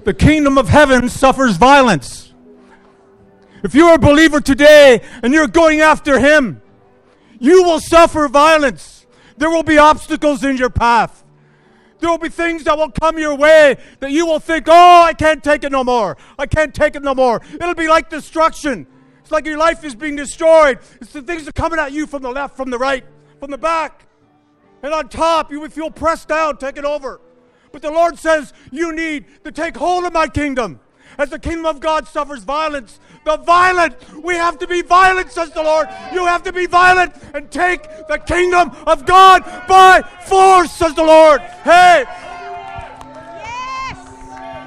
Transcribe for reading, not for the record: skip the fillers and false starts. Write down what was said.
The kingdom of heaven suffers violence. If you're a believer today and you're going after Him, you will suffer violence. There will be obstacles in your path. There will be things that will come your way that you will think, oh, I can't take it no more. I can't take it no more. It'll be like destruction. It's like your life is being destroyed. It's the things that are coming at you from the left, from the right, from the back. And on top, you will feel pressed down, taken over. But the Lord says, you need to take hold of my kingdom. As the kingdom of God suffers violence, the violent, we have to be violent, says the Lord. You have to be violent and take the kingdom of God by force, says the Lord. Hey,